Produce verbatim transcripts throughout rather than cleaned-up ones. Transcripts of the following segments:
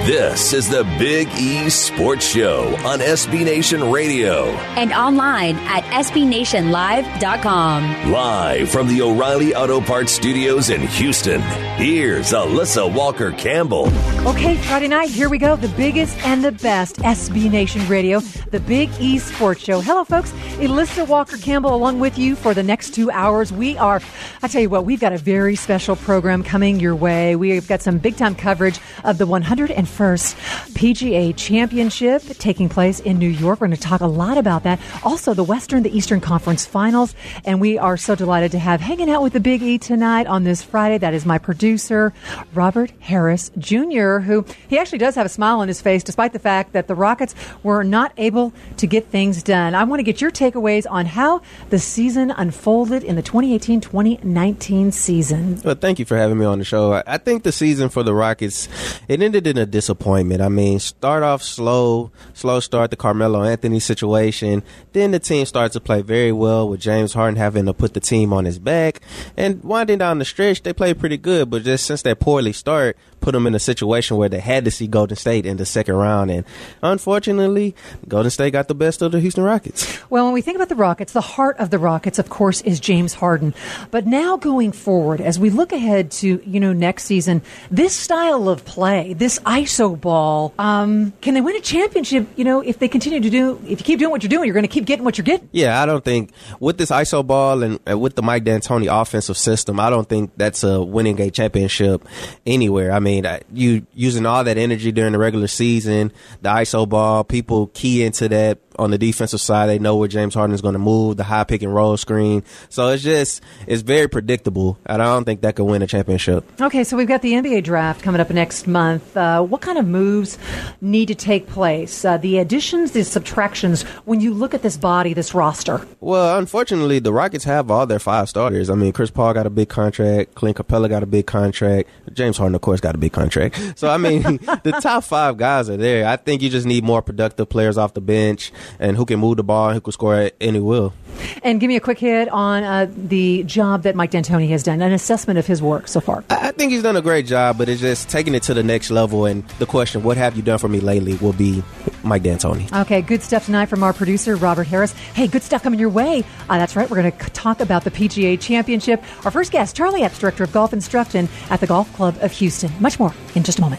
This is the Big E Sports Show on S B Nation Radio. And online at S B Nation Live dot com. Live from the O'Reilly Auto Parts Studios in Houston, here's Alyssa Walker-Campbell. Okay, Friday night, here we go. The biggest and the best, S B Nation Radio, the Big E Sports Show. Hello, folks. Alyssa Walker-Campbell along with you for the next two hours. We are, I tell you what, we've got a very special program coming your way. We've got some big-time coverage of the one hundred first P G A Championship taking place in New York. We're going to talk a lot about that. Also, the Western, the Eastern Conference Finals. And we are so delighted to have hanging out with the Big E tonight on this Friday. That is my producer, Robert Harris Junior, who he actually does have a smile on his face, despite the fact that the Rockets were not able to get things done. I want to get your takeaways on how the season unfolded in the twenty eighteen twenty nineteen season. Well, thank you for having me on the show. I think the season for the Rockets, it ended in a disappointment. I mean, start off slow, slow start, the Carmelo Anthony situation. Then the team started to play very well with James Harden having to put the team on his back. And winding down the stretch, they played pretty good. But just since that poorly start, put them in a situation where they had to see Golden State in the second round. And unfortunately, Golden State got the best of the Houston Rockets. Well, when we think about the Rockets, the heart of the Rockets, of course, is James Harden. But now going forward, as we look ahead to, you know, next season, this style of play, this I S O ball, um, can they win a championship, you know, if they continue to do, if you keep doing what you're doing, you're going to keep getting what you're getting? Yeah, I don't think, with this I S O ball and, and with the Mike D'Antoni offensive system, I don't think that's a winning a championship anywhere. I mean, you using all that energy during the regular season, the I S O ball, people key into that. On the defensive side, they know where James Harden is going to move, the high pick and roll screen. So it's just, it's very predictable. And I don't think that could win a championship. Okay, so we've got the N B A draft coming up next month. Uh, what kind of moves need to take place? Uh, the additions, the subtractions, when you look at this body, this roster? Well, unfortunately, the Rockets have all their five starters. I mean, Chris Paul got a big contract. Clint Capella got a big contract. James Harden, of course, got a big contract. So, I mean, the top five guys are there. I think you just need more productive players off the bench and who can move the ball and who can score at any will. And give me a quick hit on uh, the job that Mike D'Antoni has done, an assessment of his work so far. I think he's done a great job, but it's just taking it to the next level. And the question, what have you done for me lately, will be Mike D'Antoni. Okay, good stuff tonight from our producer, Robert Harris. Hey, good stuff coming your way. Uh, that's right, we're going to talk about the P G A Championship. Our first guest, Charlie Epps, Director of Golf Instruction at the Golf Club of Houston. Much more in just a moment.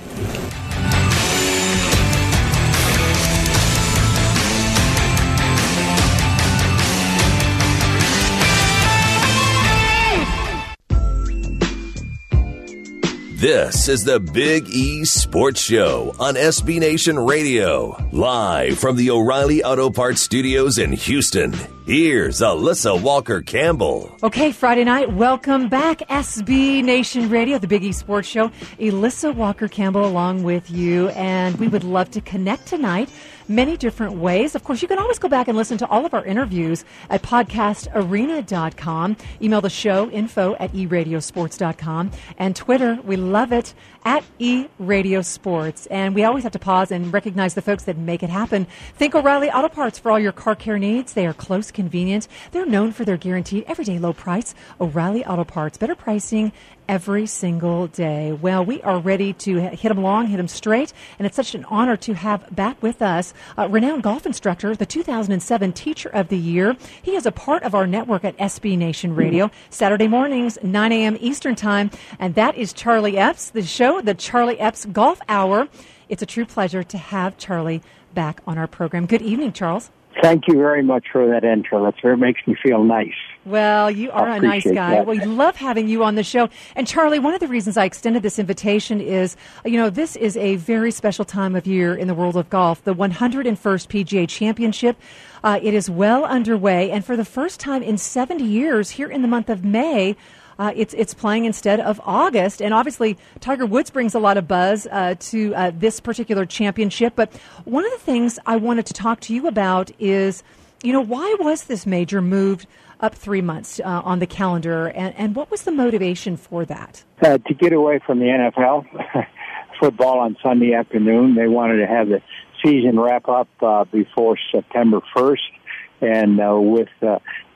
This is the Big E Sports Show on S B Nation Radio. Live from the O'Reilly Auto Parts Studios in Houston, here's Alyssa Walker-Campbell. Okay, Friday night, welcome back, S B Nation Radio, the Big E Sports Show. Alyssa Walker-Campbell along with you, and we would love to connect tonight many different ways. Of course, you can always go back and listen to all of our interviews at podcast arena dot com. Email the show, info at e radio sports dot com. And Twitter, we love it, at eradiosports. And we always have to pause and recognize the folks that make it happen. Think O'Reilly Auto Parts for all your car care needs. They are close, convenient. They're known for their guaranteed everyday low price. O'Reilly Auto Parts, better pricing every single day. Well, we are ready to hit them long, hit them straight, and it's such an honor to have back with us uh, renowned golf instructor, the two thousand seven Teacher of the Year. He is a part of our network at S B Nation Radio, Saturday mornings, nine a.m. Eastern Time, and that is Charlie Epps, the show, the Charlie Epps Golf Hour. It's a true pleasure to have Charlie back on our program. Good evening, Charles. Thank you very much for that intro. That sure makes me feel nice. Well, you are a nice guy. That. We love having you on the show. And Charlie, one of the reasons I extended this invitation is, you know, this is a very special time of year in the world of golf, the one hundred first P G A Championship. Uh, it is well underway, and for the first time in seventy years, here in the month of May, Uh, it's it's playing instead of August. And obviously, Tiger Woods brings a lot of buzz uh, to uh, this particular championship. But one of the things I wanted to talk to you about is, you know, why was this major moved up three months uh, on the calendar? And, and what was the motivation for that? Uh, to get away from the N F L, football on Sunday afternoon. They wanted to have the season wrap up uh, before September first. And uh, with uh,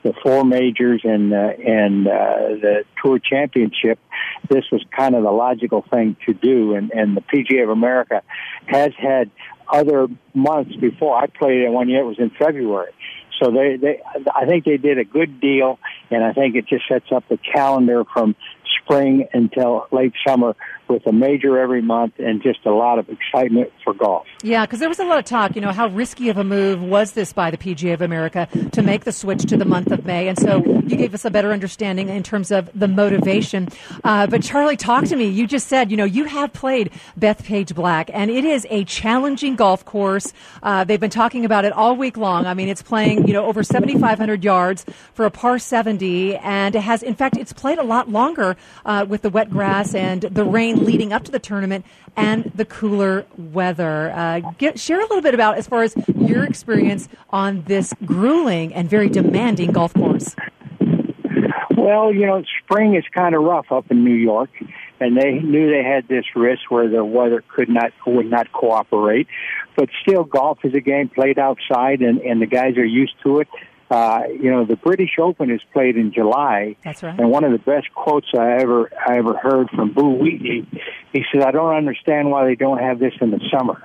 the four majors and uh, and uh, the Tour Championship, this was kind of the logical thing to do. And, and the P G A of America has had other months before. I played it one year; it was in February. So they, they, I think they did a good deal, and I think it just sets up the calendar from spring until late summer with a major every month and just a lot of excitement for golf. Yeah, because there was a lot of talk, you know, how risky of a move was this by the P G A of America to make the switch to the month of May, and so you gave us a better understanding in terms of the motivation. Uh, but Charlie, talk to me. You just said, you know, you have played Bethpage Black, and it is a challenging golf course. Uh, they've been talking about it all week long. I mean, it's playing, you know, over seventy-five hundred yards for a par seventy, and it has, in fact, it's played a lot longer uh, with the wet grass and the rain leading up to the tournament and the cooler weather. Uh, get, share a little bit about as far as your experience on this grueling and very demanding golf course. Well, you know, spring is kind of rough up in New York, and they knew they had this risk where the weather could not would not cooperate. But still, golf is a game played outside, and, and the guys are used to it. Uh, you know, the British Open is played in July. That's right. And one of the best quotes I ever I ever heard from Boo Wheatley, he said, "I don't understand why they don't have this in the summer."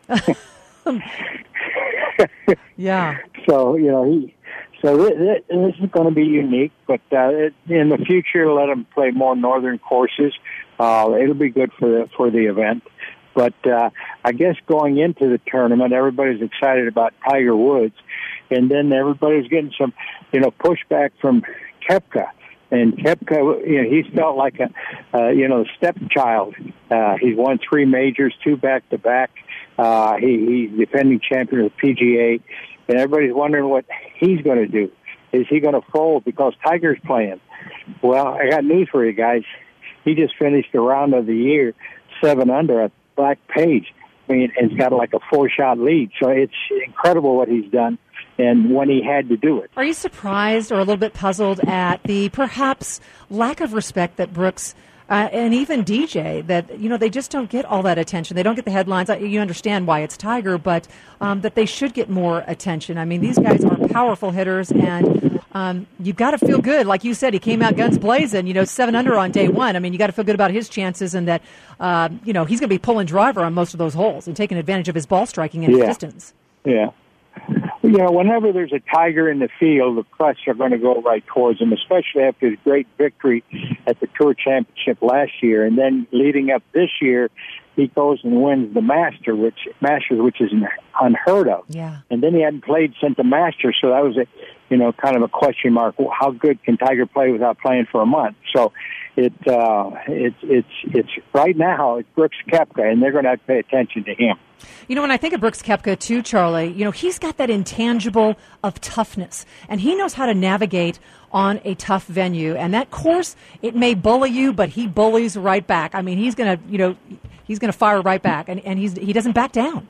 Yeah. So, you know, he so this, this is going to be unique, but uh, in the future, let them play more northern courses. Uh, it'll be good for the for the event. But uh, I guess going into the tournament, everybody's excited about Tiger Woods. And then everybody's getting some, you know, pushback from Koepka. And Koepka, you know, he's felt like a, uh, you know, stepchild. Uh, he's won three majors, two back-to-back. Uh, he, he's defending champion of the P G A. And everybody's wondering what he's going to do. Is he going to fold because Tiger's playing? Well, I got news for you guys. He just finished the round of the year, seven under at Bethpage. I mean, and he's got like a four-shot lead. So it's incredible what he's done. And when he had to do it. Are you surprised or a little bit puzzled at the perhaps lack of respect that Brooks uh, and even D J, that, you know, they just don't get all that attention? They don't get the headlines. You understand why it's Tiger, but um, that they should get more attention. I mean, these guys are powerful hitters, and um, you've got to feel good. Like you said, he came out guns blazing, you know, seven under on day one. I mean, you got to feel good about his chances, and that, uh, you know, he's going to be pulling driver on most of those holes and taking advantage of his ball striking and yeah. his distance. Yeah. You know, whenever there's a Tiger in the field, the press are going to go right towards him, especially after his great victory at the Tour Championship last year. And then leading up this year, he goes and wins the Master, which Masters, which is unheard of. Yeah. And then he hadn't played since the Masters, so that was a, you know, kind of a question mark. How good can Tiger play without playing for a month? So it, uh, it's it's it's right now it's Brooks Koepka, and they're going to have to pay attention to him. You know, when I think of Brooks Koepka, too, Charlie, you know, he's got that intangible of toughness, and he knows how to navigate on a tough venue. And that course, it may bully you, but he bullies right back. I mean, he's going to, you know, he's going to fire right back, and, and he's he doesn't back down.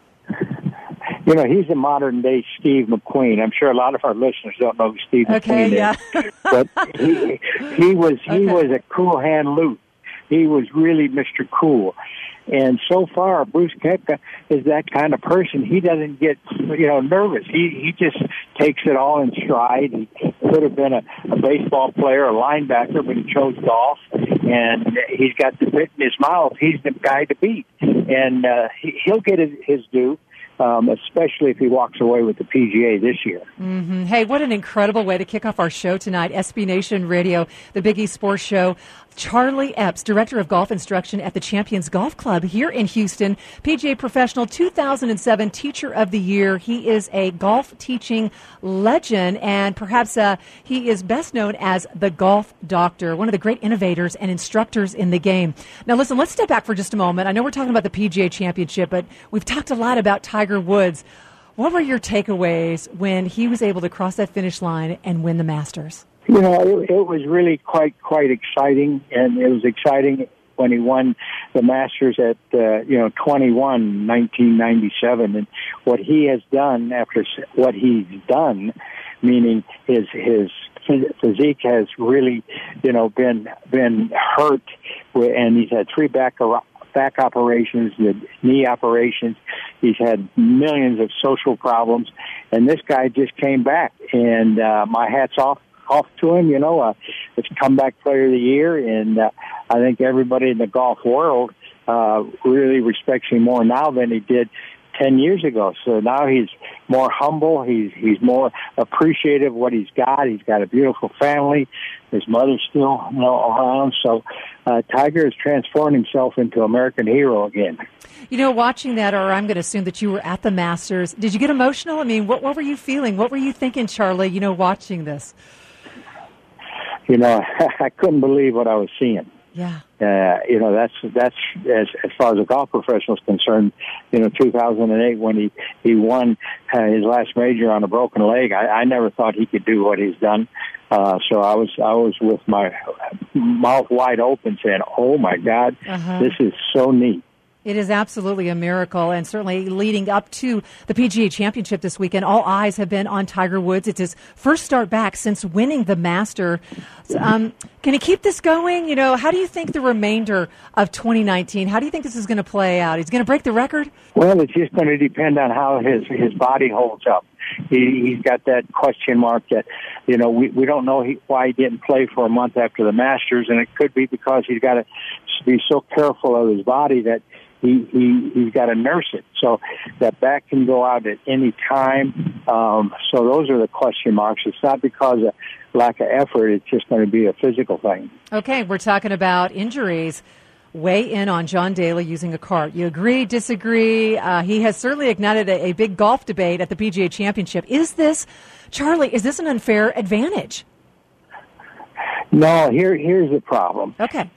You know, he's a modern-day Steve McQueen. I'm sure a lot of our listeners don't know who Steve okay, McQueen yeah. is. But he, he was he okay. was a cool hand Luke. He was really Mister Cool. And so far, Bruce Koepka is that kind of person. He doesn't get, you know, nervous. He he just takes it all in stride. He could have been a, a baseball player, a linebacker, but he chose golf. And he's got the bit in his mouth. He's the guy to beat. And uh, he, he'll get his, his due. Um, especially if he walks away with the P G A this year. Mm-hmm. Hey, what an incredible way to kick off our show tonight. S B Nation Radio, the Big East Sports Show. Charlie Epps, Director of Golf Instruction at the Champions Golf Club here in Houston, P G A Professional two thousand seven Teacher of the Year. He is a golf teaching legend, and perhaps uh, he is best known as the Golf Doctor, one of the great innovators and instructors in the game. Now, listen, let's step back for just a moment. I know we're talking about the P G A Championship, but we've talked a lot about Tiger Woods. What were your takeaways when he was able to cross that finish line and win the Masters? You know, it, it was really quite quite exciting, and it was exciting when he won the Masters at uh, you know twenty-one, nineteen ninety-seven, and what he has done after what he's done, meaning his his physique has really you know been been hurt, and he's had three back back operations, the knee operations. He's had millions of social problems, and this guy just came back. And uh, my hat's off off to him. You know, uh, it's comeback player of the year, and uh, I think everybody in the golf world uh, really respects him more now than he did ten years ago. So now he's more humble. He's he's more appreciative of what he's got. He's got a beautiful family. His mother's still, you know, around. So uh, Tiger has transformed himself into American hero again. You know, watching that, or I'm going to assume that you were at the Masters. Did you get emotional? I mean, what what were you feeling? What were you thinking, Charlie, you know, watching this? You know, I couldn't believe what I was seeing. Yeah. Uh, you know, that's, that's, as, as far as a golf professional is concerned, you know, two thousand eight when he, he won uh, his last major on a broken leg, I, I never thought he could do what he's done. Uh, so I was, I was with my mouth wide open saying, oh my God, uh-huh. This is so neat. It is absolutely a miracle, and certainly leading up to the P G A Championship this weekend, all eyes have been on Tiger Woods. It's his first start back since winning the Master. Um, can he keep this going? You know, how do you think the remainder of twenty nineteen, how do you think this is going to play out? He's going to break the record? Well, it's just going to depend on how his, his body holds up. He, he's got that question mark that, you know, we, we don't know he, why he didn't play for a month after the Masters, and it could be because he's got to be so careful of his body that He, he, he's got to nurse it. So that back can go out at any time. Um, so those are the question marks. It's not because of lack of effort. It's just going to be a physical thing. Okay, we're talking about injuries. Weigh in on John Daly using a cart. You agree, disagree? Uh, he has certainly ignited a, a big golf debate at the P G A Championship. Is this, Charlie, is this an unfair advantage? No, here here's the problem. Okay.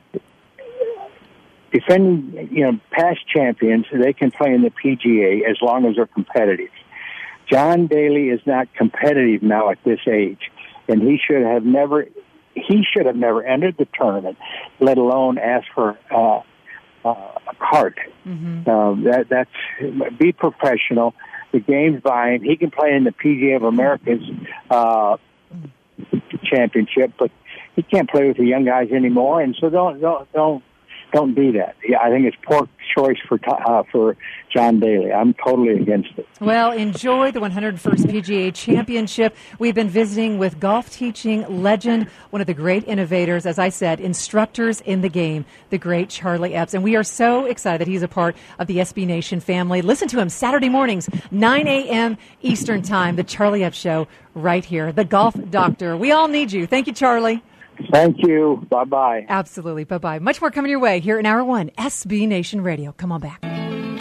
Defending, you know, past champions, they can play in the P G A as long as they're competitive. John Daly is not competitive now at this age, and he should have never, he should have never entered the tournament, let alone ask for uh, uh, a cart. Mm-hmm. Um, that that's be professional. The game's by him. He can play in the P G A of America's uh, championship, but he can't play with the young guys anymore. And so don't don't don't. Don't do that. Yeah, I think it's poor choice for uh, for John Daly. I'm totally against it. Well, enjoy the one hundred first P G A Championship. We've been visiting with golf teaching legend, one of the great innovators, as I said, instructors in the game, the great Charlie Epps. And we are so excited that he's a part of the S B Nation family. Listen to him Saturday mornings, nine a.m. Eastern Time, the Charlie Epps Show right here, the Golf Doctor. We all need you. Thank you, Charlie. Thank you. Bye-bye. Absolutely. Bye-bye. Much more coming your way here in Hour one, S B Nation Radio. Come on back.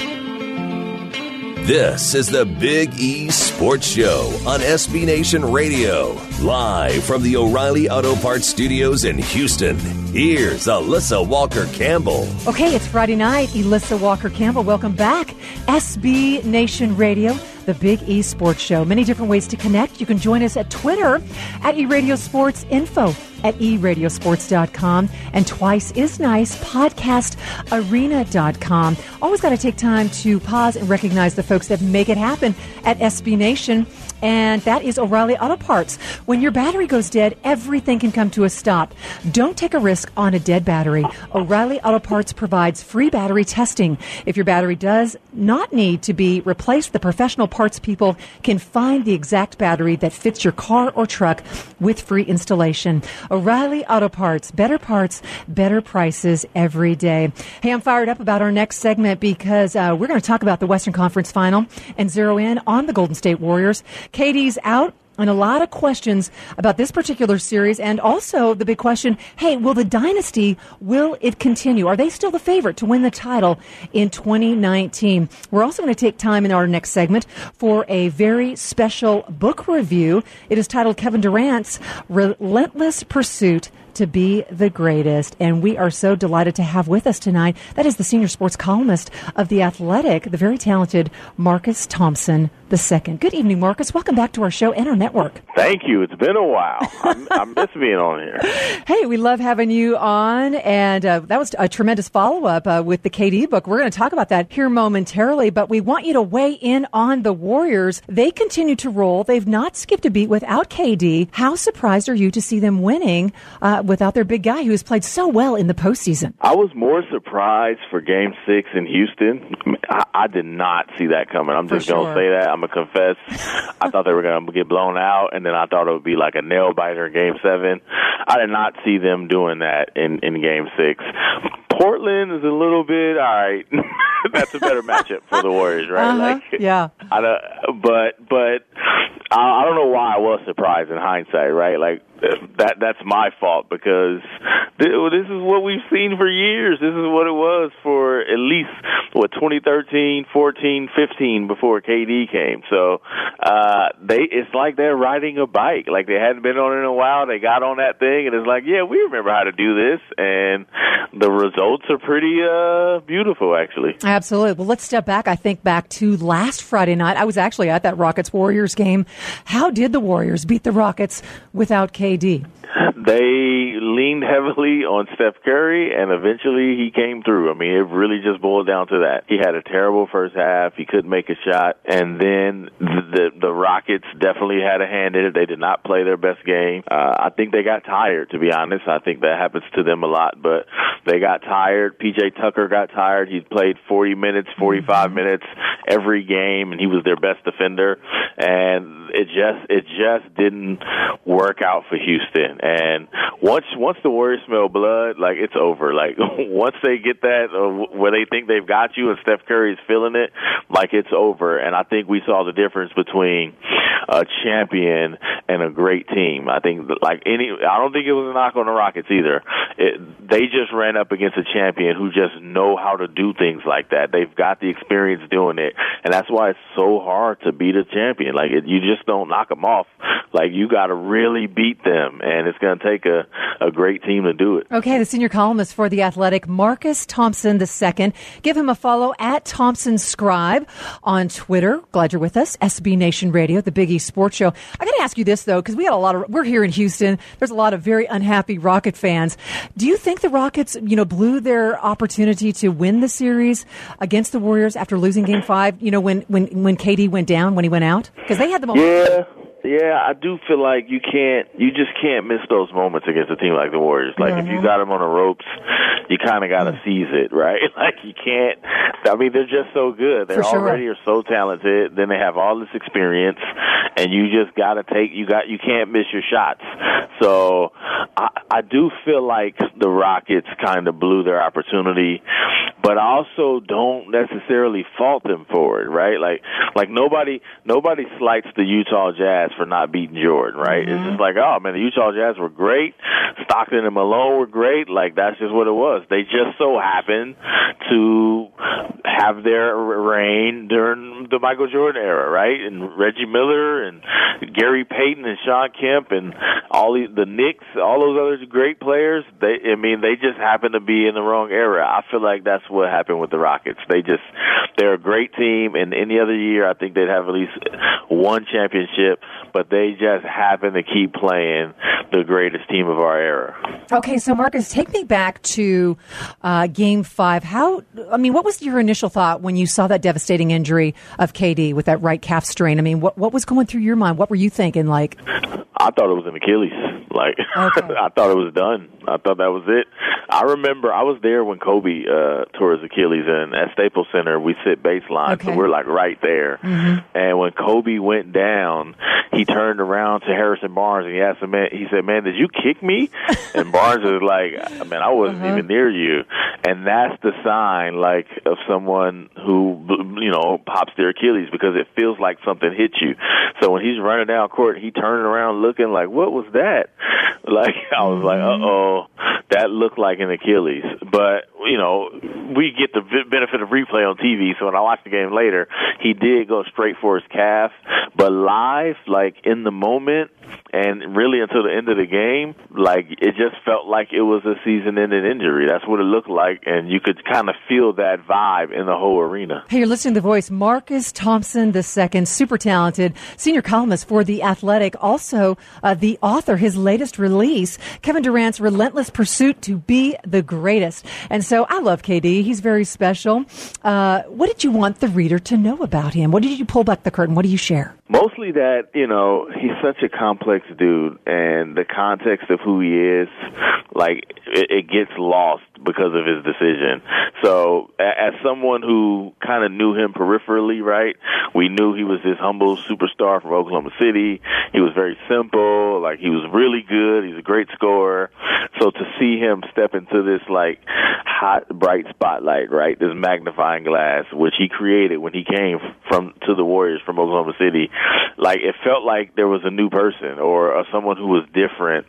This is the Big E Sports Show on S B Nation Radio. Live from the O'Reilly Auto Parts Studios in Houston. Here's Alyssa Walker-Campbell. Okay, it's Friday night. Alyssa Walker-Campbell, welcome back. S B Nation Radio, the Big E Sports Show. Many different ways to connect. You can join us at Twitter at eRadio Sports Info at e radio sports dot com and Twice Is Nice podcast arena dot com. Always got to take time to pause and recognize the folks that make it happen at S B Nation, and that is O'Reilly Auto Parts. When your battery goes dead, everything can come to a stop. Don't take a risk on a dead battery. O'Reilly Auto Parts provides free battery testing. If your battery does not need to be replaced, the professional parts people can find the exact battery that fits your car or truck with free installation. O'Reilly Auto Parts, better parts, better prices every day. Hey, I'm fired up about our next segment because uh, we're going to talk about the Western Conference Final and zero in on the Golden State Warriors. K D's out. And a lot of questions about this particular series, and also the big question, hey, will the dynasty, will it continue? Are they still the favorite to win the title in twenty nineteen? We're also going to take time in our next segment for a very special book review. It is titled Kevin Durant's Relentless Pursuit to be the Greatest. And we are so delighted to have with us tonight, that is the senior sports columnist of The Athletic, the very talented Marcus Thompson the second. Good evening, Marcus. Welcome back to our show and our network. Thank you. It's been a while. I'm, I miss being on here. Hey, we love having you on, and uh, that was a tremendous follow-up uh, with the K D book. We're going to talk about that here momentarily, but we want you to weigh in on the Warriors. They continue to roll. They've not skipped a beat without K D. How surprised are you to see them winning uh, without their big guy who has played so well in the postseason. I was more surprised for Game Six in Houston. I, I did not see that coming. I'm just For gonna sure. say that. I'm gonna confess. I thought they were gonna get blown out, and then I thought it would be like a nail biter in Game Seven. I did not see them doing that in in Game Six. Portland is a little bit all right. That's a better matchup for the Warriors, right? Uh-huh. Like, Yeah. I don't, but but I, I don't know why I was surprised in hindsight, right? Like that that's my fault because this, this is what we've seen for years. This is what it was for at least what twenty thirteen, fourteen, fifteen before K D came. So uh, they it's like they're riding a bike. Like they hadn't been on it in a while. They got on that thing, and it's like, yeah, we remember how to do this, and the results are pretty uh, beautiful, actually. Absolutely. Well, let's step back. I think back to last Friday night. I was actually at that Rockets-Warriors game. How did the Warriors beat the Rockets without K D? They leaned heavily on Steph Curry, and eventually he came through. I mean, it really just boiled down to that. He had a terrible first half. He couldn't make a shot. And then the the Rockets definitely had a hand in it. They did not play their best game. Uh, I think they got tired, to be honest. I think that happens to them a lot. But they got tired. P J Tucker got tired. He played forty minutes, forty-five minutes every game, and he was their best defender. And it just it just didn't work out for Houston. And once once the Warriors smell blood, like it's over. Like once they get that uh, where they think they've got you, and Steph Curry is feeling it, like it's over. And I think we saw the difference between a champion and a great team. I think like any, I don't think it was a knock on the Rockets either. It, they just ran up against a champion who just know how to do things like that. They've got the experience doing it, and that's why it's so hard to beat a champion. Like it, you just don't knock them off. Like you got to really beat them, and it's going to take a, a great team to do it. Okay, the senior columnist for The Athletic, Marcus Thompson the second. Give him a follow at Thompson Scribe on Twitter. Glad you're with us. S B Nation Radio, the Big East Sports Show. I got to ask you this, though, because we got a lot of, we're here in Houston. There's a lot of very unhappy Rocket fans. Do you think the Rockets, you know, blew their opportunity to win the series against the Warriors after losing game five, you know, when, when, when K D went down, when he went out? Because they had the moment. Yeah. Yeah, I do feel like you can't, you just can't miss those moments against a team like the Warriors. Like, mm-hmm. if you got them on the ropes, you kind of got to seize it, right? Like, you can't, I mean, they're just so good. They For sure. already are so talented. Then they have all this experience, and you just got to take, you got, you can't miss your shots. So, I, I do feel like the Rockets kind of blew their opportunity, but I also don't necessarily fault them for it, right? Like, like nobody, nobody slights the Utah Jazz for not beating Jordan, right? Mm-hmm. It's just like, oh, man, the Utah Jazz were great. Stockton and Malone were great. Like, that's just what it was. They just so happened to have their reign during the Michael Jordan era, right? And Reggie Miller and Gary Payton and Sean Kemp and all the, the Knicks, all those other great players, they, I mean, they just happened to be in the wrong era. I feel like that's what happened with the Rockets. They just, they're a great team, and any other year I think they'd have at least one championship, but they just happen to keep playing the greatest team of our era. Okay, so Marcus, take me back to uh, Game Five. How? I mean, what was your initial thought when you saw that devastating injury of K D with that right calf strain? I mean, what what was going through your mind? What were you thinking? Like, I thought it was an Achilles. Like, okay. I thought it was done. I thought that was it. I remember I was there when Kobe uh, tore his Achilles, and at Staples Center we sit baseline, okay. so we're like right there. Mm-hmm. And when Kobe went down, he turned around to Harrison Barnes and he asked him, man, he said, "Man, did you kick me?" And Barnes was like, "Man, I wasn't uh-huh. even near you." And that's the sign, like, of someone who, you know, pops their Achilles, because it feels like something hit you. So when he's running down court, he turned around looking like, what was that? Like, I was like, uh-oh, that looked like an Achilles. But, you know, we get the benefit of replay on T V, so when I watched the game later, he did go straight for his calf. But live, like, in the moment, and really until the end of the game, like, it just felt like it was a season-ending injury. That's what it looked like, and you could kind of feel that vibe in the whole arena. Hey, you're listening to the voice, Marcus Thompson the second, super talented, senior columnist for The Athletic, also uh, the author, his latest release, Kevin Durant's Relentless Pursuit to Be the Greatest. And so So I love K D. He's very special. Uh, what did you want the reader to know about him? What did you pull back the curtain? What do you share? Mostly that, you know, he's such a complex dude, and the context of who he is, like, it, it gets lost because of his decision. So as someone who kind of knew him peripherally, right, we knew he was this humble superstar from Oklahoma City. He was very simple. Like, he was really good. He's a great scorer. So to see him step into this, like, hot, bright spotlight, right, this magnifying glass, which he created when he came from to the Warriors from Oklahoma City, like, it felt like there was a new person or, or someone who was different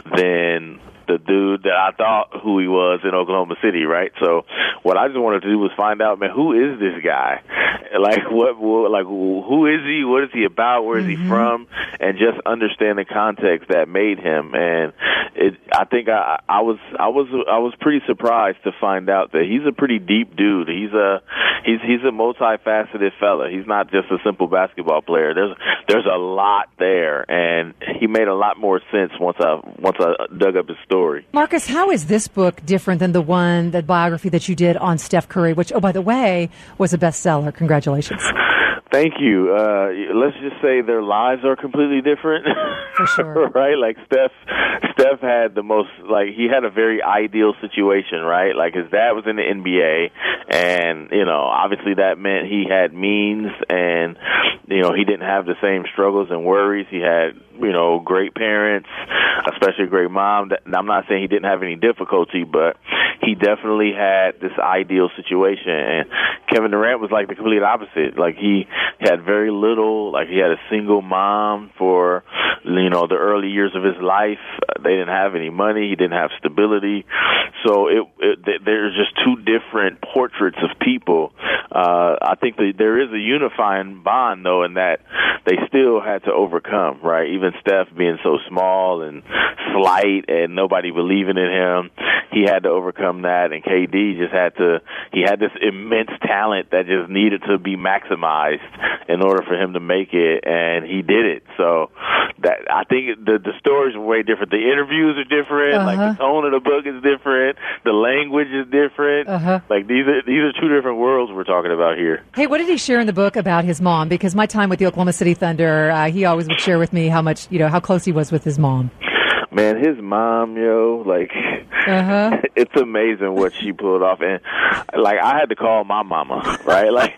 than the dude that I thought who he was in Oklahoma City, right? So what I just wanted to do was find out, man, who is this guy? Like, what, like, who is he? What is he about? Where is mm-hmm. he from? And just understand the context that made him. And it, I think I, I was, I was, I was pretty surprised to find out that he's a pretty deep dude. He's a, he's, he's a multifaceted fella. He's not just a simple basketball player. There's, there's a lot there, and he made a lot more sense once I, once I dug up his story. Marcus, how is this book different than the one, the biography that you did on Steph Curry, which, oh, by the way, was a bestseller? Congratulations. Thank you. Uh, let's just say their lives are completely different. For sure. Right? Like, Steph, Steph had the most, like, he had a very ideal situation, right? Like, his dad was in the N B A, and, you know, obviously that meant he had means, and, you know, he didn't have the same struggles and worries. He had, you know, great parents, especially a great mom. I'm not saying he didn't have any difficulty, but he definitely had this ideal situation. And Kevin Durant was like the complete opposite. Like, he had very little, like, he had a single mom for, you know, the early years of his life. They didn't have any money. He didn't have stability. So it, it there's just two different portraits of people. Uh, I think that there is a unifying bond, though, in that they still had to overcome, right? Even Steph being so small and slight and nobody believing in him, he had to overcome that. And K D just had to, he had this immense talent that just needed to be maximized in order for him to make it, and he did it. So that, I think the the stories are way different. The interviews are different. Uh-huh. Like, the tone of the book is different. The language is different. Uh-huh. Like, these are these are two different worlds we're talking about here. Hey, what did he share in the book about his mom? Because my time with the Oklahoma City Thunder, uh, he always would share with me how much, you know, how close he was with his mom. Man, his mom, yo, like, uh-huh. It's amazing what she pulled off. And, like, I had to call my mama, right? Like,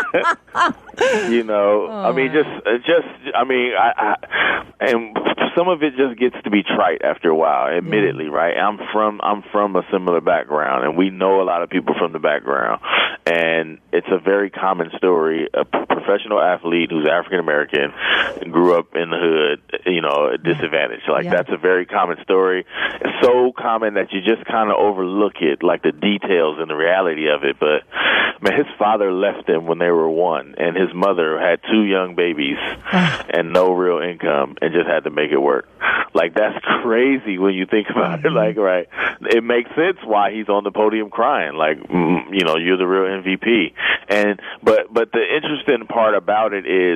you know, oh. I mean, just, just, I mean, I, I, and some of it just gets to be trite after a while, admittedly, yeah. right? I'm from, I'm from a similar background, and we know a lot of people from the background. And it's a very common story. A professional athlete who's African American grew up in the hood, you know, disadvantaged. Like, yeah. that's a very common story. It's so common that you just kind of overlook it, like the details and the reality of it. But, man, his father left him when they were one, and his mother had two young babies and no real income and just had to make it work. Like, that's crazy when you think about mm-hmm. it. Like, right, it makes sense why he's on the podium crying. Like, mm, you know, you're the real M V P. And but but the interesting part about it is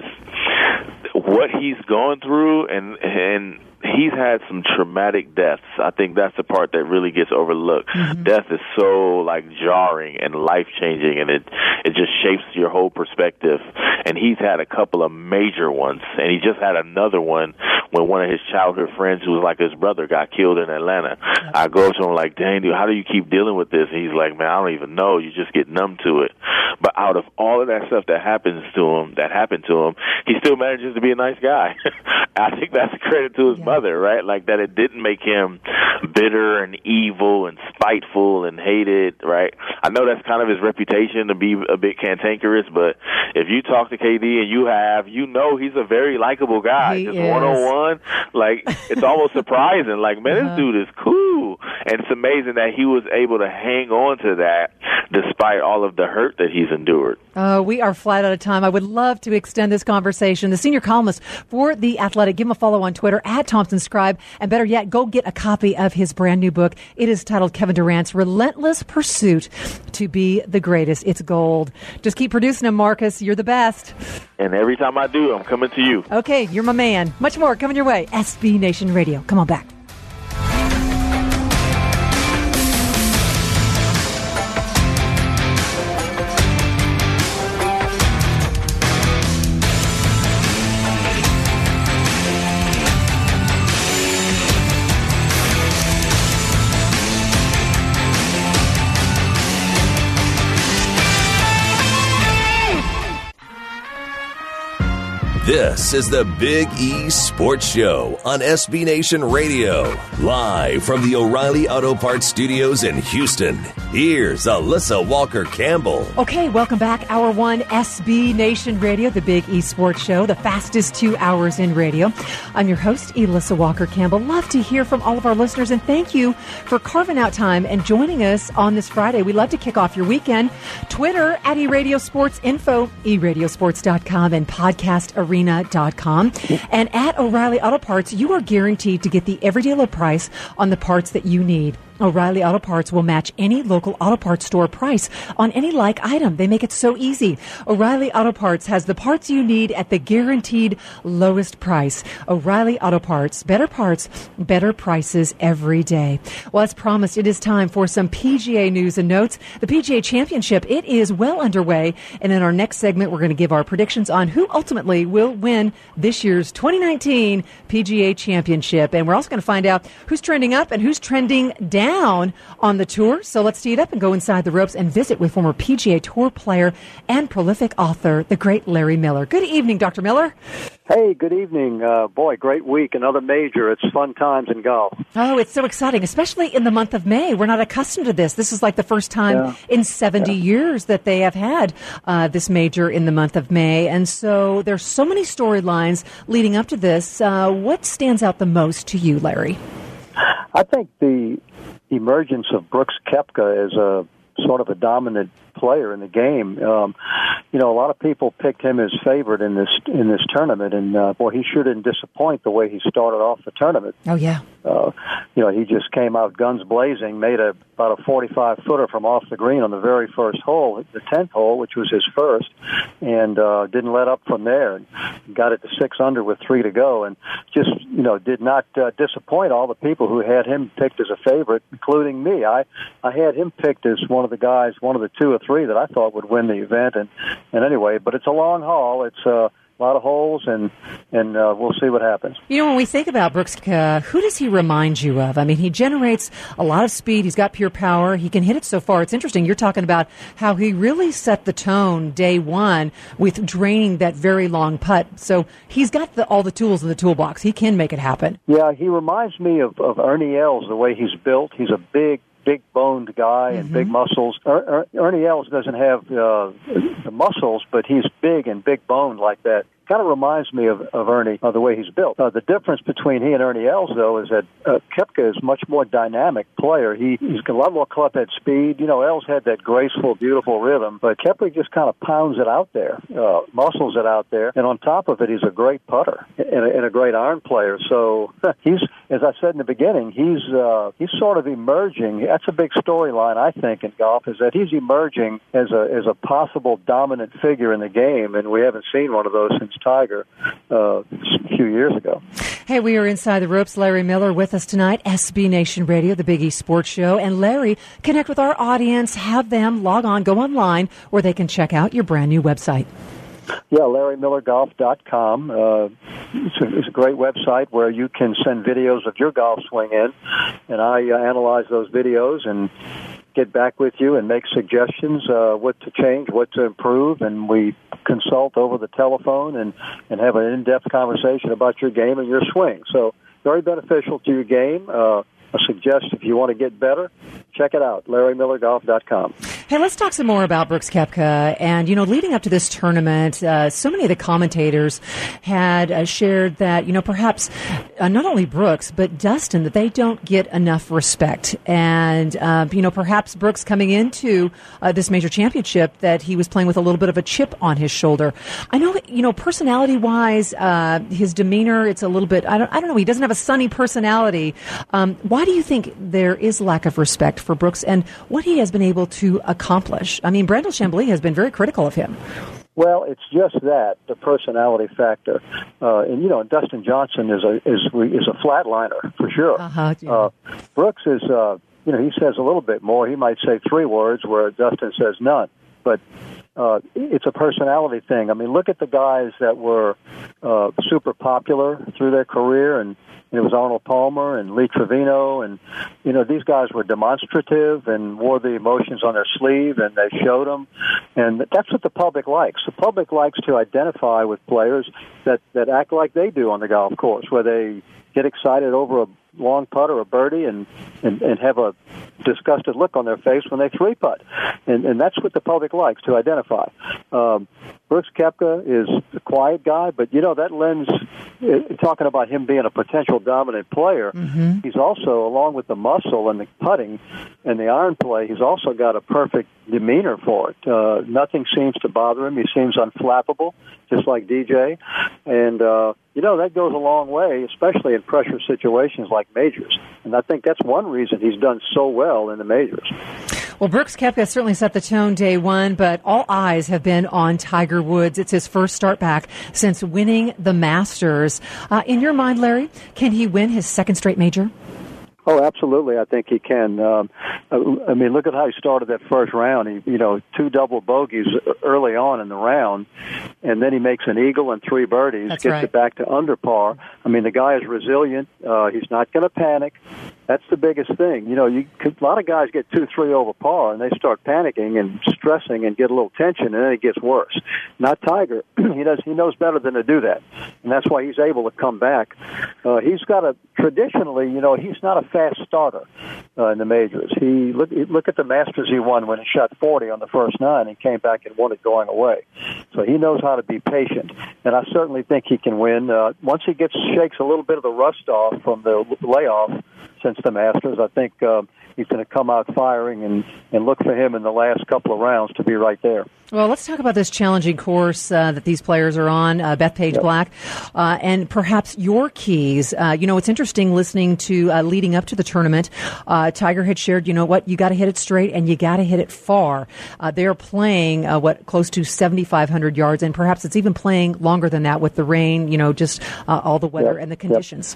what he's going through, and and he's had some traumatic deaths. I think that's the part that really gets overlooked. Mm-hmm. Death is so, like, jarring and life-changing, and it it just shapes your whole perspective. And he's had a couple of major ones, and he just had another one when one of his childhood friends, who was like his brother, got killed in Atlanta. Yeah. I go up to him like, dang, dude, how do you keep dealing with this? And he's like, man, I don't even know. You just get numb to it. But out of all of that stuff that happens to him, that happened to him, he still manages to be a nice guy. I think that's a credit to his yeah. mother, right? Like, that it didn't make him bitter and evil and spiteful and hated, right? I know that's kind of his reputation, to be a bit cantankerous, but if you talk to K D, and you have, you know he's a very likable guy. He Just is. one-on-one, like, it's almost surprising. Like, man, uh-huh. this dude is cool. And it's amazing that he was able to hang on to that despite all of the hurt that he's endured. Uh, we are flat out of time. I would love to extend this conversation. The senior columnist for The Athletic, give him a follow on Twitter, at Thompson Scribe. And better yet, go get a copy of his brand new book. It is titled Kevin Durant's Relentless Pursuit to Be the Greatest. It's gold. Just keep producing them, Marcus. You're the best. And every time I do, I'm coming to you. Okay, you're my man. Much more coming your way. S B Nation Radio. Come on back. This is the Big E Sports Show on S B Nation Radio. Live from the O'Reilly Auto Parts Studios in Houston. Here's Alyssa Walker Campbell. Okay, welcome back. Hour one, S B Nation Radio, the Big E Sports Show, the fastest two hours in radio. I'm your host, Alyssa Walker Campbell. Love to hear from all of our listeners, and thank you for carving out time and joining us on this Friday. We love to kick off your weekend. Twitter at eRadio Sports Info, e radio sports dot com, and podcast arena dot com. And at O'Reilly Auto Parts, you are guaranteed to get the everyday low price on the parts that you need. O'Reilly Auto Parts will match any local auto parts store price on any like item. They make it so easy. O'Reilly Auto Parts has the parts you need at the guaranteed lowest price. O'Reilly Auto Parts, better parts, better prices every day. Well, as promised, it is time for some P G A news and notes. The P G A Championship, it is well underway. And in our next segment, we're going to give our predictions on who ultimately will win this year's twenty nineteen P G A Championship. And we're also going to find out who's trending up and who's trending down Down on the tour. So let's tee it up and go inside the ropes and visit with former P G A Tour player and prolific author, the great Larry Miller. Good evening, Doctor Miller. Hey, good evening. Uh, boy, great week. Another major. It's fun times in golf. Oh, it's so exciting, especially in the month of May. We're not accustomed to this. This is like the first time yeah. in seventy yeah. years that they have had uh, this major in the month of May. And so there's so many storylines leading up to this. Uh, what stands out the most to you, Larry? I think the emergence of Brooks Koepka as a sort of a dominant player in the game. Um, you know, a lot of people picked him as favorite in this in this tournament, and uh, boy, he sure didn't disappoint the way he started off the tournament. Oh yeah. Uh, you know, he just came out guns blazing, made a about a forty-five footer from off the green on the very first hole, the tenth hole, which was his first, and uh, didn't let up from there. Got it to six under with three to go, and just you know did not uh, disappoint all the people who had him picked as a favorite, including me. I I had him picked as one of the guys, one of the two or three that I thought would win the event, and and anyway, but it's a long haul. It's uh, a lot of holes, and and uh, we'll see what happens. You know, when we think about Brooks, uh, who does he remind you of? I mean, he generates a lot of speed. He's got pure power. He can hit it so far. It's interesting. You're talking about how he really set the tone day one with draining that very long putt. So he's got the, all the tools in the toolbox. He can make it happen. Yeah, he reminds me of, of Ernie Els, the way he's built. He's a big, big-boned guy and mm-hmm. big muscles. Er, er, Ernie Els doesn't have uh, the muscles, but he's big and big-boned like that. Kind of reminds me of, of Ernie, uh, the way he's built. Uh, the difference between he and Ernie Els, though, is that uh, Koepka is a much more dynamic player. He, he's got a lot more clubhead speed. You know, Els had that graceful, beautiful rhythm, but Koepka just kind of pounds it out there, uh, muscles it out there, and on top of it, he's a great putter and a, and a great iron player. So he's, as I said in the beginning, he's uh, he's sort of emerging. That's a big storyline, I think, in golf, is that he's emerging as a as a possible dominant figure in the game, and we haven't seen one of those since Tiger uh, a few years ago. Hey, we are inside the ropes. Larry Miller with us tonight, S B Nation Radio, the Big E Sports Show. And Larry, connect with our audience, have them log on, go online, where they can check out your brand new website. Yeah, larry miller golf dot com. Uh, it's, a, it's a great website where you can send videos of your golf swing in, and I uh, analyze those videos and get back with you and make suggestions, uh, what to change, what to improve, and we consult over the telephone and, and have an in-depth conversation about your game and your swing. So very beneficial to your game. Uh, I suggest if you want to get better, check it out, larry miller golf dot com. Hey, let's talk some more about Brooks Koepka. And, you know, leading up to this tournament, uh, so many of the commentators had uh, shared that, you know, perhaps uh, not only Brooks, but Dustin, that they don't get enough respect. And, uh, you know, perhaps Brooks coming into uh, this major championship, that he was playing with a little bit of a chip on his shoulder. I know, you know, personality-wise, uh, his demeanor, it's a little bit, I don't, I don't know, he doesn't have a sunny personality. Um, why do you think there is lack of respect for Brooks and what he has been able to accomplish? I mean, Brandel Chambly has been very critical of him. Well, it's just that, the personality factor. Uh, and, you know, Dustin Johnson is a is is a flatliner, for sure. Uh-huh, yeah. uh, Brooks is, uh, you know, he says a little bit more. He might say three words where Dustin says none. But uh, it's a personality thing. I mean, look at the guys that were uh, super popular through their career, and it was Arnold Palmer and Lee Trevino, and, you know, these guys were demonstrative and wore the emotions on their sleeve, and they showed them. And that's what the public likes. The public likes to identify with players that, that act like they do on the golf course, where they get excited over a long putt or a birdie and, and, and have a disgusted look on their face when they three putt. And, and that's what the public likes to identify. Um, Brooks Koepka is a quiet guy, but, you know, that lends, uh, talking about him being a potential dominant player, mm-hmm. he's also, along with the muscle and the putting and the iron play, he's also got a perfect demeanor for it. Uh, nothing seems to bother him. He seems unflappable, just like D J. And, uh, you know, that goes a long way, especially in pressure situations like majors. And I think that's one reason he's done so well in the majors. Well, Brooks Koepka certainly set the tone day one, but all eyes have been on Tiger Woods. It's his first start back since winning the Masters. Uh, in your mind, Larry, can he win his second straight major? Oh, absolutely. I think he can. Um, I mean, look at how he started that first round. He, you know, two double bogeys early on in the round, and then he makes an eagle and three birdies, That's gets right. it back to under par. I mean, the guy is resilient. Uh, he's not going to panic. That's the biggest thing. You know, you could, a lot of guys get two, three over par, and they start panicking and stressing and get a little tension, and then it gets worse. Not Tiger. he does. He knows better than to do that, and that's why he's able to come back. Uh, he's got a traditionally, you know, he's not a fast starter uh, in the majors. He look look at the Masters he won when he shot forty on the first nine and came back and won it going away. So he knows how to be patient, and I certainly think he can win. Uh, once he gets shakes a little bit of the rust off from the layoff since the Masters, I think uh, he's going to come out firing, and, and look for him in the last couple of rounds to be right there. Well, let's talk about this challenging course uh, that these players are on, uh, Bethpage yep. Black, uh, and perhaps your keys. Uh, you know, it's interesting listening to uh, leading up to the tournament. Uh, Tiger had shared, you know what, you got to hit it straight and you got to hit it far. Uh, they're playing uh, what close to seventy-five hundred yards, and perhaps it's even playing longer than that with the rain. You know, just uh, all the weather yep. and the conditions.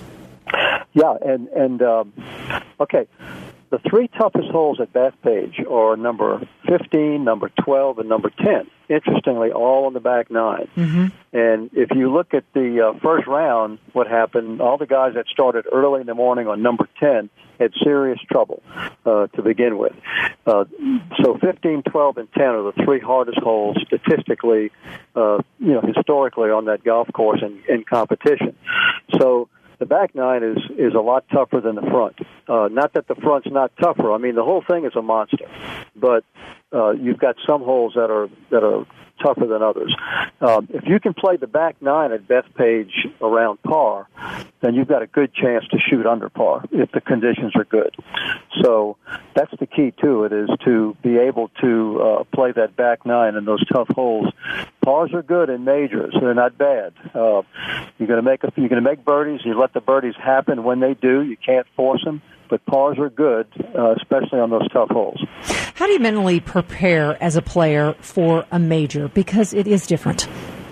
Yep. Yeah, and and um, okay. The three toughest holes at Bethpage are number fifteen, number twelve, and number ten. Interestingly, all on the back nine. Mm-hmm. And if you look at the uh, first round, what happened, all the guys that started early in the morning on number ten had serious trouble uh, to begin with. Uh, so fifteen, twelve, and ten are the three hardest holes statistically, uh, you know, historically on that golf course in, in competition. So the back nine is, is a lot tougher than the front. Uh, not that the front's not tougher. I mean, the whole thing is a monster. But uh, you've got some holes that are that are tougher than others. Um, if you can play the back nine at Bethpage around par, then you've got a good chance to shoot under par if the conditions are good. So that's the key to it, is to be able to uh, play that back nine in those tough holes. Pars are good in majors; they're not bad. Uh, you're going to make a, you're going to make birdies. You let the birdies happen when they do. You can't force them. But pars are good, uh, especially on those tough holes. How do you mentally prepare as a player for a major? Because it is different.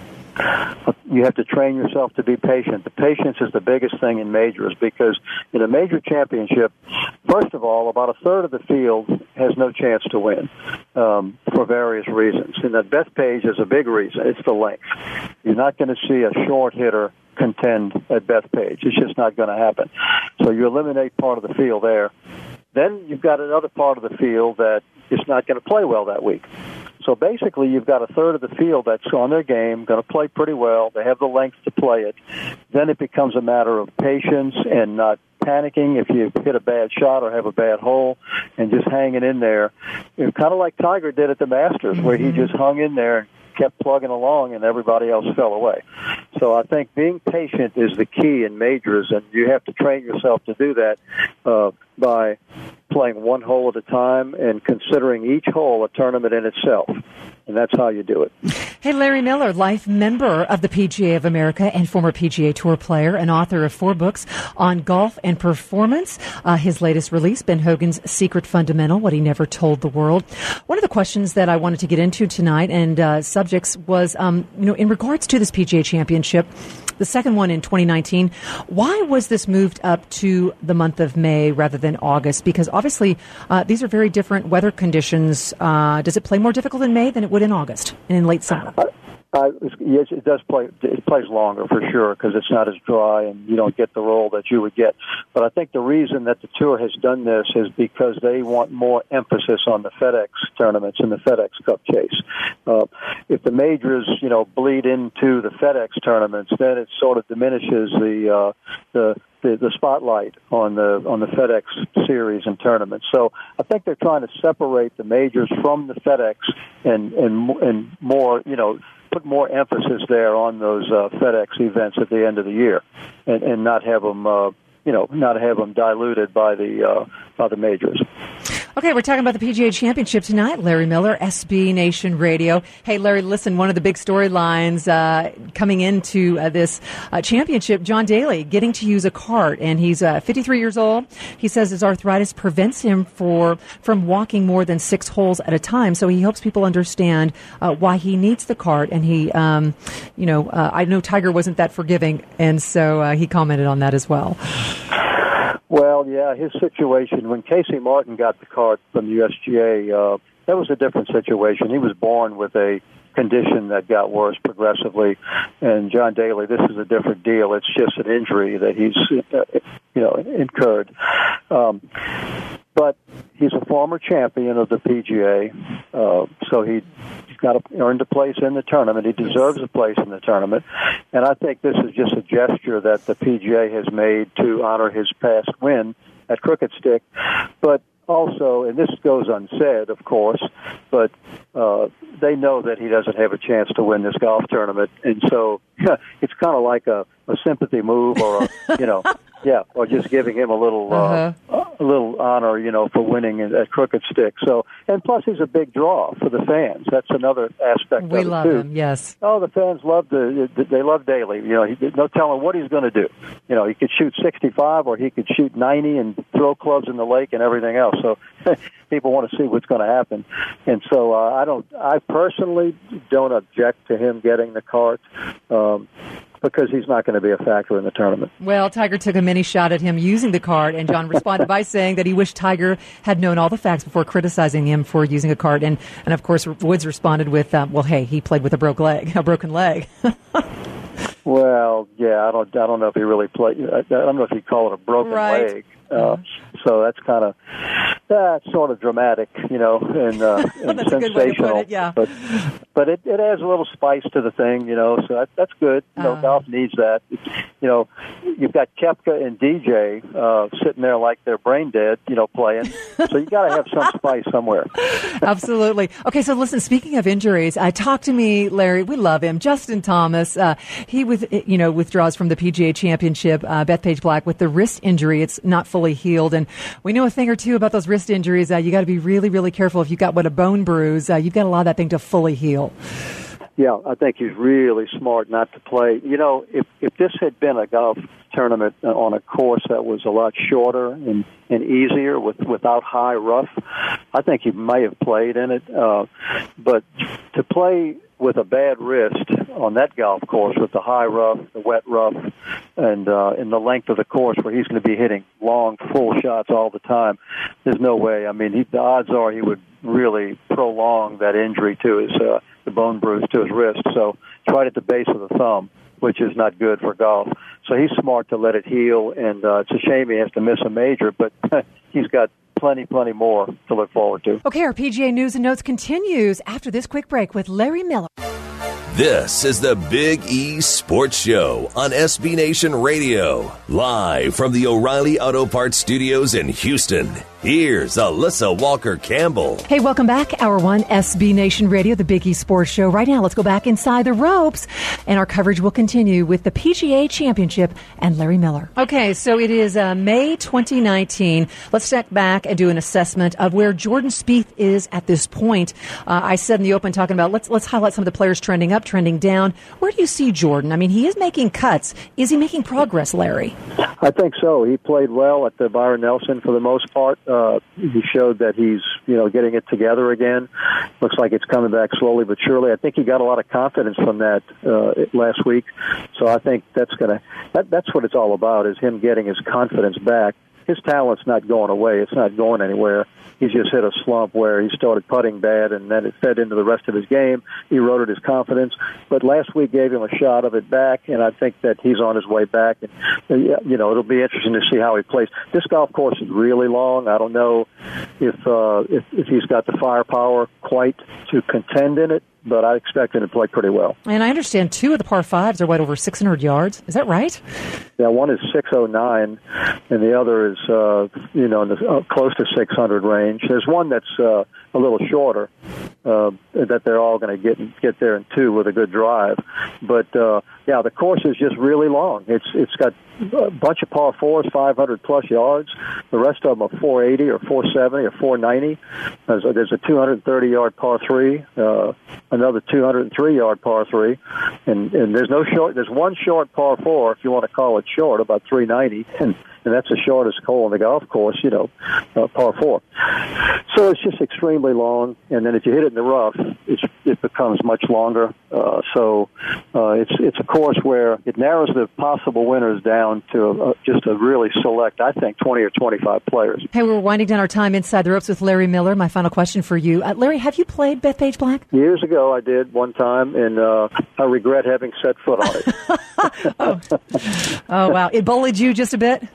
You have to train yourself to be patient. The patience is the biggest thing in majors, because in a major championship, first of all, about a third of the field has no chance to win um, for various reasons. And that Bethpage is a big reason. It's the length. You're not going to see a short hitter contend at Bethpage. It's just not going to happen. So you eliminate part of the field there. Then you've got another part of the field that is not going to play well that week. So basically, you've got a third of the field that's on their game, going to play pretty well. They have the length to play it. Then it becomes a matter of patience and not panicking if you hit a bad shot or have a bad hole, and just hanging in there. You know, kind of like Tiger did at the Masters, mm-hmm. where he just hung in there and kept plugging along, and everybody else fell away. So I think being patient is the key in majors, and you have to train yourself to do that uh, by playing one hole at a time and considering each hole a tournament in itself. And that's how you do it. Hey, Larry Miller, life member of the P G A of America and former P G A Tour player and author of four books on golf and performance. Uh, his latest release, Ben Hogan's Secret Fundamental, What He Never Told the World. One of the questions that I wanted to get into tonight and uh, subjects was, um, you know, in regards to this P G A Championship, the second one in twenty nineteen. Why was this moved up to the month of May rather than August? Because obviously uh, these are very different weather conditions. Uh, does it play more difficult in May than it would in August and in late summer? Uh, Uh, yes, it does play. It plays longer for sure because it's not as dry and you don't get the roll that you would get. But I think the reason that the tour has done this is because they want more emphasis on the FedEx tournaments and the FedEx Cup chase. Uh, if the majors, you know, bleed into the FedEx tournaments, then it sort of diminishes the uh, the The, the spotlight on the on the FedEx series and tournaments. So I think they're trying to separate the majors from the FedEx and and and more, you know, put more emphasis there on those uh, FedEx events at the end of the year, and, and not have them, uh, you know, not have them diluted by the uh, by the majors. Okay, we're talking about the P G A Championship tonight. Larry Miller, S B Nation Radio. Hey, Larry, listen, one of the big storylines uh, coming into uh, this uh, championship, John Daly getting to use a cart, and he's uh, fifty-three years old. He says his arthritis prevents him for from walking more than six holes at a time, so he hopes people understand uh, why he needs the cart. And he, um, you know, uh, I know Tiger wasn't that forgiving, and so uh, he commented on that as well. Well, yeah, his situation, when Casey Martin got the cart from the U S G A, uh, that was a different situation. He was born with a condition that got worse progressively, and John Daly, this is a different deal. It's just an injury that he's, uh, you know, incurred. Um, but he's a former champion of the P G A, uh, so he got earned a place in the tournament. He deserves a place in the tournament. And I think this is just a gesture that the P G A has made to honor his past win at Crooked Stick. But also, and this goes unsaid, of course, but uh, they know that he doesn't have a chance to win this golf tournament. And so it's kind of like a, a sympathy move or, a, you know, yeah, or just giving him a little uh, uh-huh. a little honor, you know, for winning at Crooked Stick. So, and plus he's a big draw for the fans. That's another aspect we of it, love too. him, yes. Oh, the fans love the, they love Daly. You know, he, no telling what he's going to do. You know, he could shoot sixty-five or he could shoot ninety and throw clubs in the lake and everything else. So people want to see what's going to happen. And so uh, I don't, I personally don't object to him getting the cart. Um, because he's not going to be a factor in the tournament. Well, Tiger took a mini shot at him using the cart, and John responded by saying that he wished Tiger had known all the facts before criticizing him for using a cart. And, and of course, Woods responded with, um, well, hey, he played with a broke leg, a broken leg. Well, yeah, I don't, I don't know if he really played. I don't know if he'd call it a broken right. leg. Uh, so that's kind of that's sort of dramatic, you know, and, uh, and that's sensational. A good way to put it, yeah. But but it, it adds a little spice to the thing, you know. So that, that's good. You know, uh, golf needs that. You know, you've got Koepka and D J uh, sitting there like they're brain dead, you know, playing. So you got to have some spice somewhere. Absolutely. Okay, so listen. Speaking of injuries, uh, talk to me, Larry. We love him. Justin Thomas. Uh, he with you know withdraws from the P G A Championship. Uh, Bethpage Black with the wrist injury. It's not fully healed, and we know a thing or two about those wrist injuries. Uh, you got to be really, really careful. If you've got what a bone bruise, uh, you've got to allow that thing to fully heal. Yeah, I think he's really smart not to play. You know, if if this had been a golf tournament on a course that was a lot shorter and, and easier with without high rough, I think he may have played in it. Uh, but to play with a bad wrist on that golf course with the high rough, the wet rough, and uh, in the length of the course where he's going to be hitting long, full shots all the time, there's no way. I mean, he, the odds are he would really prolong that injury to his uh, the bone bruise to his wrist. So it's right at the base of the thumb, which is not good for golf. So he's smart to let it heal, and uh, it's a shame he has to miss a major, but he's got plenty, plenty more to look forward to. Okay, our P G A News and Notes continues after this quick break with Larry Miller. This is the Big E Sports Show on S B Nation Radio, live from the O'Reilly Auto Parts Studios in Houston. Here's Alyssa Walker-Campbell. Hey, welcome back. Hour one, S B Nation Radio, the Big E Sports Show. Right now, let's go back inside the ropes, and our coverage will continue with the P G A Championship and Larry Miller. Okay, so it is uh, May twenty nineteen. Let's step back and do an assessment of where Jordan Spieth is at this point. Uh, I said in the open talking about let's let's highlight some of the players trending up. up, trending down. Where do you see Jordan? I mean, he is making cuts. Is he making progress, Larry? I think so. He played well at the Byron Nelson for the most part. Uh, he showed that he's, you know, getting it together again. Looks like it's coming back slowly but surely. I think he got a lot of confidence from that uh, last week. So I think that's going to that, that's what it's all about, is him getting his confidence back. His talent's not going away. It's not going anywhere. He's just hit a slump where he started putting bad, and then it fed into the rest of his game. He eroded his confidence. But last week gave him a shot of it back, and I think that he's on his way back. And, you know, it'll be interesting to see how he plays. This golf course is really long. I don't know if, uh, if, if he's got the firepower quite to contend in it, but I expect him to play pretty well. And I understand two of the par fives are, what, over six hundred yards? Is that right? Yeah, one is six oh nine, and the other is, uh, you know, in the, uh, close to six hundred range. There's one that's uh, a little shorter, uh, that they're all going to get get there in two with a good drive. But, uh, yeah, the course is just really long. It's It's got a bunch of par fours, five hundred plus yards. The rest of them are four eighty or four seventy or four ninety. There's a, there's a two hundred thirty yard par three, uh, another two hundred three yard par three, and, and there's no short. There's one short par four, if you want to call it short, about three ninety, and and that's the shortest hole on the golf course, you know, uh, par four. So it's just extremely long, and then if you hit it in the rough, it's, it becomes much longer. Uh, so uh, it's it's a course where it narrows the possible winners down to uh, just a really select, I think, twenty or twenty-five players. Hey, we're winding down our time inside the ropes with Larry Miller. My final question for you. Uh, Larry, have you played Bethpage Black? Years ago I did one time, and uh, I regret having set foot on it. oh. oh, wow. It bullied you just a bit?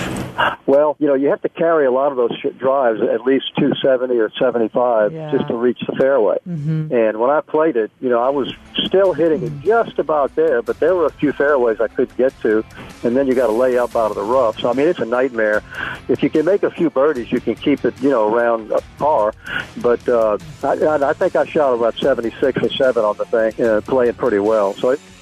Well, you know, you have to carry a lot of those sh- drives, at least two seventy or seventy-five, yeah. just to reach the fairway. Mm-hmm. And when I played it, you know, I was still hitting it just about there, but there were a few fairways I couldn't get to, and then you got to lay up out of the rough. So, I mean, it's a nightmare. If you can make a few birdies, you can keep it, you know, around par. But uh, I, I think I shot about seventy-six or seven on the thing, uh, playing pretty well. So it,